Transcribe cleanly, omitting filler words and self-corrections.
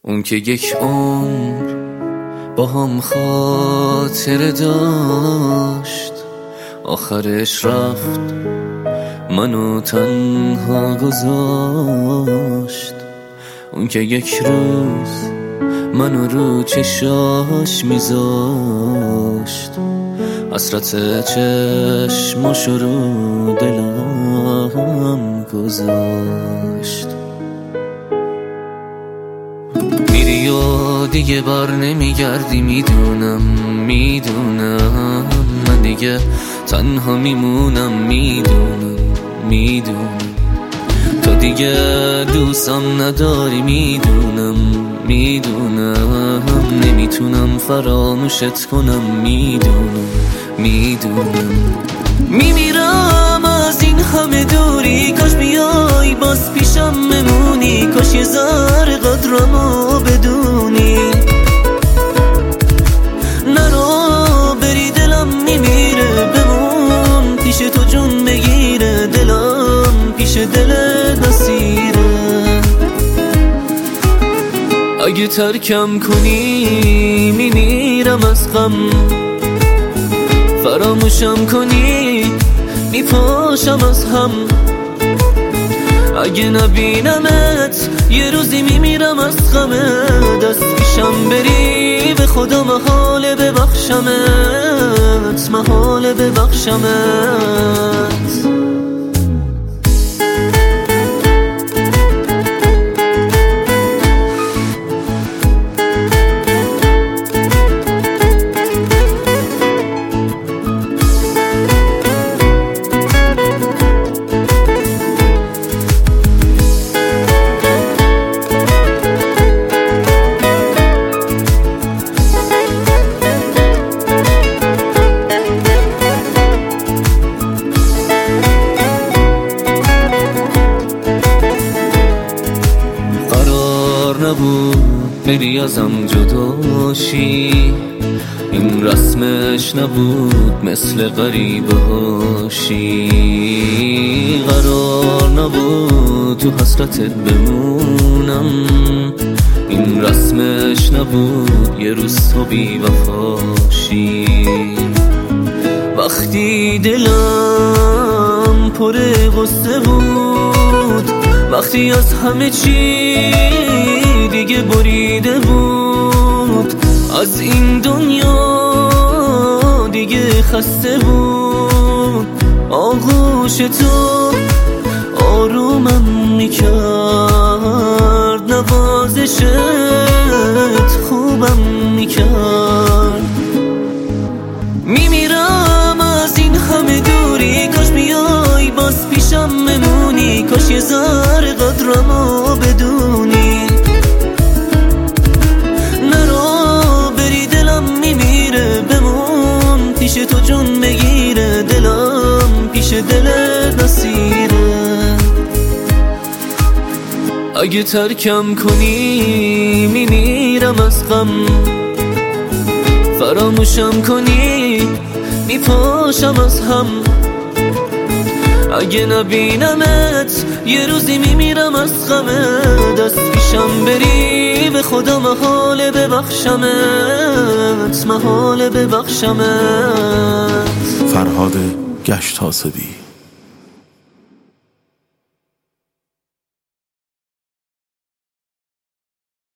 اون که یک عمر با هم خاطره داشت، آخرش رفت منو تنها گذاشت. اون که یک روز منو رو چشاش میذاشت، حسرت چشماشو رو دلم گذاشت. میری و دیگه بر نمیگردی، میدونم من دیگه تنها میمونم، میدونم تو دیگه دوستم نداری، میدونم نمیتونم فراموشت کنم، میدونم میمیرم از این همه دوری، کاش بیای باز پیشم بمونی، کاش یه ذره قدرمو بدونی. نرو بری دلم میمیره، بمون پیش تو جون بگیره، دلم پیش دلت اسیره. اگه ترکم کنی میمیرم از غم، فراموشم کنی میپاشم از هم. اگه نبینمت یه روزی میمیرم از غمت، دست پیشم بری به خدا محاله ببخشمت، محاله ببخشمت. نبود بری ازم جداشی، این رسمش نبود مثل غریبه هاشی. قرار نبود تو حسرتت بمونم، این رسمش نبود یه روز تو بی وفاشی. وقتی دلم پر غصه بود، وقتی از همه چی دیگه بریده بود، از این دنیا دیگه خسته بود، آغوش تو آرومم میکرد، نوازشت خوبم میکرد. میمیرم از این همه دوری، کاش بیای باز پیشم بمونی، کاش یه ذره قدرمو بدونی. نرو بری دلم میمیره، بمون پیش تو جون بگیره، دلم پیش دلت اسیره. اگه ترکم کنی میمیرم از غم، فراموشم کنی میپاشم از هم. اگه نبینمت یه روزی میمیرم از غمت، دست پیشم بری به خدا محاله ببخشمت، محاله ببخشمت. فرهاد گشتاسبی.